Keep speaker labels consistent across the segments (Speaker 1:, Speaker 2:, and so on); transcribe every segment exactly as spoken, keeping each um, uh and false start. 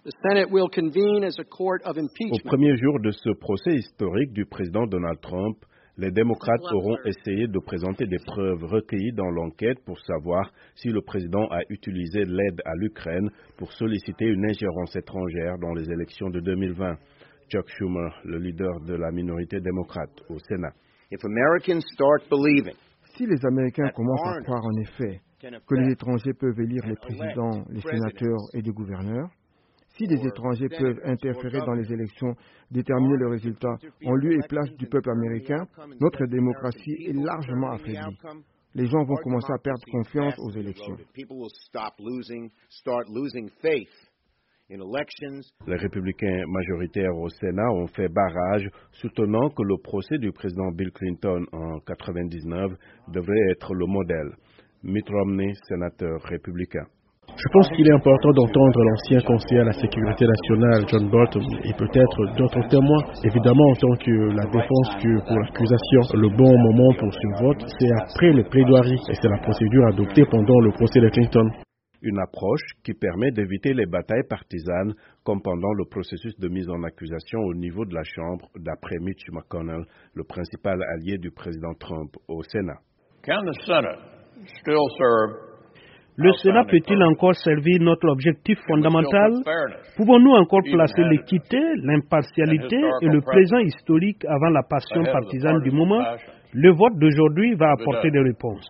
Speaker 1: Au premier jour de ce procès historique du président Donald Trump, les démocrates auront essayé de présenter des preuves recueillies dans l'enquête pour savoir si le président a utilisé l'aide à l'Ukraine pour solliciter une ingérence étrangère dans les élections de deux mille vingt. Chuck Schumer, le leader de la minorité démocrate au Sénat.
Speaker 2: Si les Américains commencent à croire en effet que les étrangers peuvent élire les présidents, les sénateurs et les gouverneurs, si les étrangers peuvent interférer dans les élections, déterminer le résultat en lieu et place du peuple américain, notre démocratie est largement affaiblie. Les gens vont commencer à perdre confiance aux élections.
Speaker 1: Les républicains majoritaires au Sénat ont fait barrage, soutenant que le procès du président Bill Clinton en mille neuf cent quatre-vingt-dix-neuf devrait être le modèle. Mitt Romney, sénateur républicain.
Speaker 3: Je pense qu'il est important d'entendre l'ancien conseiller à la sécurité nationale, John Bolton, et peut-être d'autres témoins. Évidemment, en tant que la défense que pour l'accusation, le bon moment pour ce vote, c'est après les plaidoiries, et c'est la procédure adoptée pendant le procès de Clinton.
Speaker 1: Une approche qui permet d'éviter les batailles partisanes, comme pendant le processus de mise en accusation au niveau de la Chambre, d'après Mitch McConnell, le principal allié du président Trump au Sénat.
Speaker 4: Can the Senate still serve
Speaker 5: Le Sénat peut-il encore servir notre objectif fondamental? Pouvons-nous encore placer l'équité, l'impartialité et le présent historique avant la passion partisane du moment? Le vote d'aujourd'hui va apporter des réponses.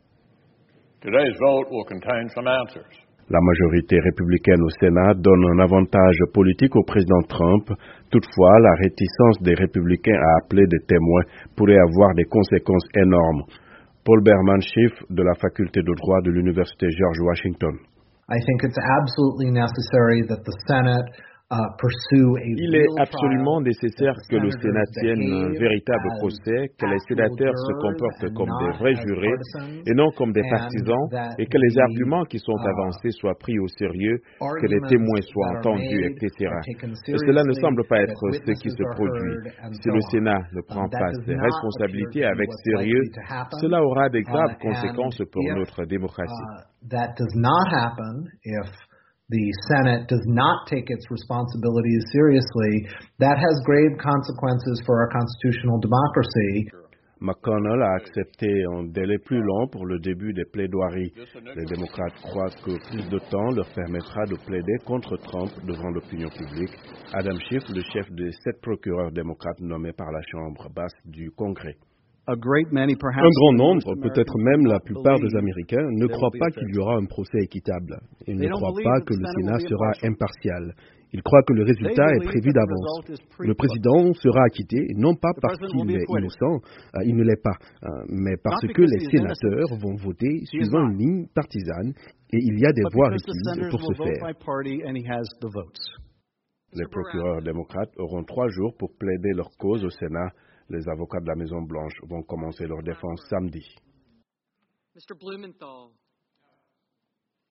Speaker 1: La majorité républicaine au Sénat donne un avantage politique au président Trump. Toutefois, la réticence des républicains à appeler des témoins pourrait avoir des conséquences énormes. Paul Berman, chef de la faculté de droit de l'Université George Washington.
Speaker 6: I think it's absolutely necessary that the Senate
Speaker 7: Il est absolument nécessaire que le Sénat tienne un véritable procès, que les sénateurs se comportent comme des vrais jurés et non comme des partisans, et que les arguments qui sont avancés soient pris au sérieux, que les témoins soient entendus, et cetera. Et cela ne semble pas être ce qui se produit. Si le Sénat ne prend pas ses responsabilités avec sérieux, cela aura de graves conséquences pour notre démocratie.
Speaker 6: The Senate does not take its responsibilities seriously, that has grave consequences for our constitutional democracy.
Speaker 1: McConnell a accepté un délai plus long pour le début des plaidoiries. Les démocrates croient que plus de temps leur permettra de plaider contre Trump devant l'opinion publique. Adam Schiff, le chef des sept procureurs démocrates nommés par la Chambre basse du Congrès.
Speaker 8: Un grand nombre, peut-être même la plupart des Américains, ne croient pas qu'il y aura un procès équitable. Ils ne croient pas que le Sénat sera impartial. Ils croient que le résultat est prévu d'avance. Le président sera acquitté, non pas parce qu'il est innocent, euh, il ne l'est pas, euh, mais parce que les sénateurs vont voter suivant une ligne partisane et il y a des voix requises pour ce faire.
Speaker 1: Les procureurs démocrates auront trois jours pour plaider leur cause au Sénat. Les avocats de la Maison-Blanche vont commencer leur défense samedi.
Speaker 9: Mister Blumenthal.